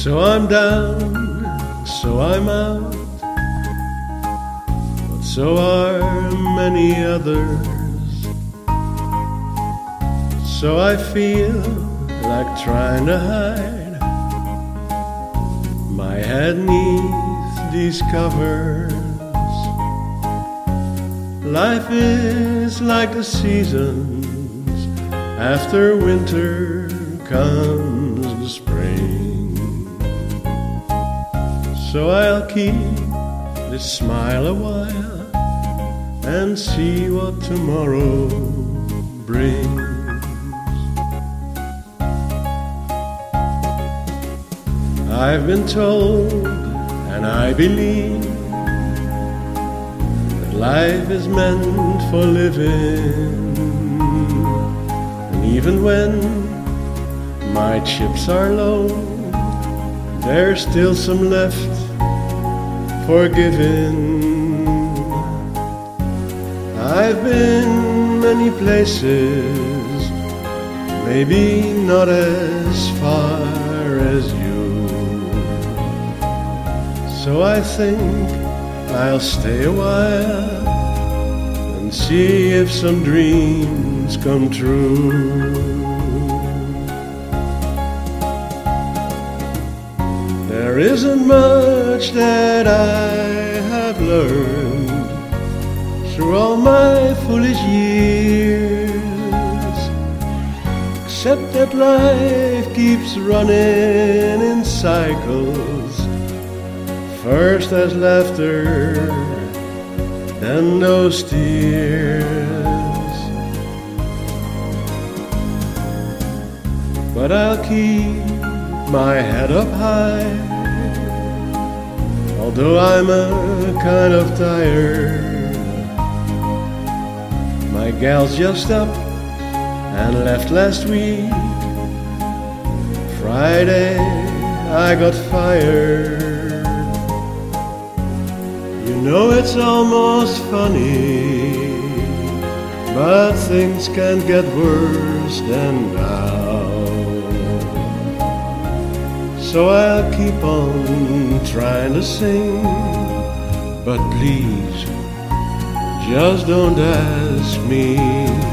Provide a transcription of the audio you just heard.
So I'm down, so I'm out, but so are many others. So I feel like trying to hide my head neath these covers. Life is like the seasons, after winter comes the spring. So I'll keep this smile a while and see what tomorrow brings. I've been told, and I believe, that life is meant for living. And even when my chips are low, there's still some left for giving. I've been many places, maybe not as far as you. So I think I'll stay a while and see if some dreams come true. There isn't much that I have learned through all my foolish years, except that life keeps running in cycles. First there's laughter, then those tears. But I'll keep my head up high, although I'm a kind of tired. My gal's just up and left last week. Friday I got fired. You know it's almost funny, but things can't get worse than now. So I'll keep on trying to sing, but please, just don't ask me